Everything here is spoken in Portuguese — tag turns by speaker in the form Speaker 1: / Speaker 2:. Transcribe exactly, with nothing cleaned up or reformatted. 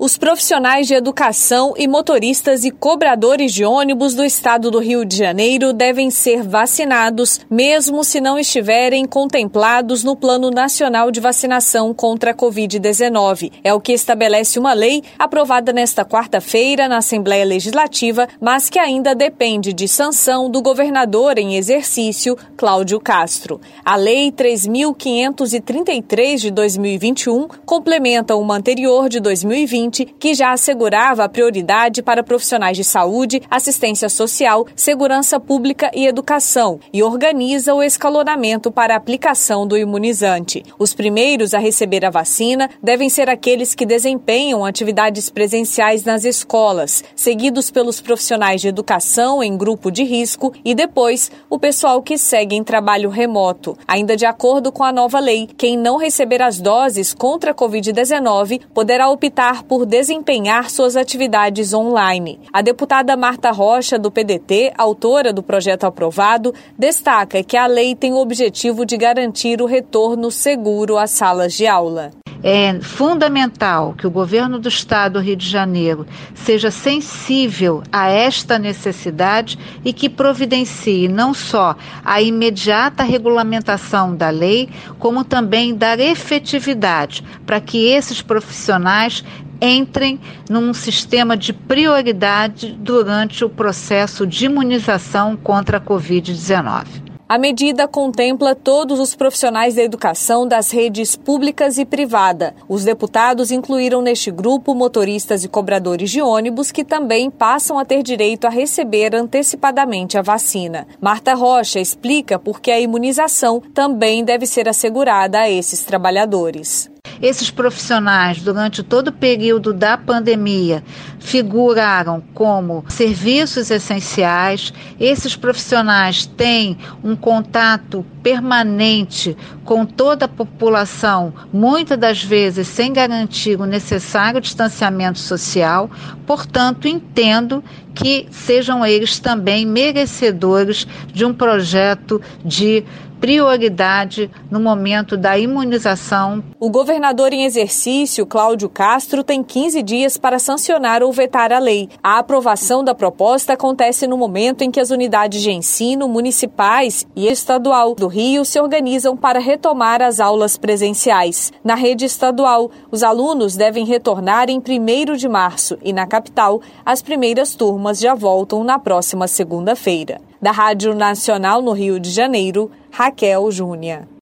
Speaker 1: Os profissionais de educação e motoristas e cobradores de ônibus do estado do Rio de Janeiro devem ser vacinados, mesmo se não estiverem contemplados no Plano Nacional de Vacinação contra a covid dezenove. É o que estabelece uma lei aprovada nesta quarta-feira na Assembleia Legislativa, mas que ainda depende de sanção do governador em exercício, Cláudio Castro. A Lei três mil quinhentos e trinta e três de dois mil e vinte e um complementa uma anterior de dois mil e vinte, que já assegurava a prioridade para profissionais de saúde, assistência social, segurança pública e educação e organiza o escalonamento para a aplicação do imunizante. Os primeiros a receber a vacina devem ser aqueles que desempenham atividades presenciais nas escolas, seguidos pelos profissionais de educação em grupo de risco e depois o pessoal que segue em trabalho remoto. Ainda de acordo com a nova lei, quem não receber as doses contra a covid dezenove poderá optar por desempenhar suas atividades online. A deputada Marta Rocha, do P D T, autora do projeto aprovado, destaca que a lei tem o objetivo de garantir o retorno seguro às salas de aula.
Speaker 2: É fundamental que o governo do estado do Rio de Janeiro seja sensível a esta necessidade e que providencie não só a imediata regulamentação da lei, como também dar efetividade para que esses profissionais entrem num sistema de prioridade durante o processo de imunização contra a covid dezenove.
Speaker 1: A medida contempla todos os profissionais da educação das redes públicas e privada. Os deputados incluíram neste grupo motoristas e cobradores de ônibus que também passam a ter direito a receber antecipadamente a vacina. Marta Rocha explica por que a imunização também deve ser assegurada a esses trabalhadores.
Speaker 2: Esses profissionais, durante todo o período da pandemia, figuraram como serviços essenciais. Esses profissionais têm um contato permanente com toda a população, muitas das vezes sem garantir o necessário distanciamento social. Portanto, entendo que sejam eles também merecedores de um projeto de prioridade no momento da imunização.
Speaker 1: O governador em exercício, Cláudio Castro, tem quinze dias para sancionar ou vetar a lei. A aprovação da proposta acontece no momento em que as unidades de ensino municipais e estadual do Rio se organizam para retomar as aulas presenciais. Na rede estadual, os alunos devem retornar em primeiro de março e na capital, as primeiras turmas já voltam na próxima segunda-feira. Da Rádio Nacional no Rio de Janeiro, Raquel Júnior.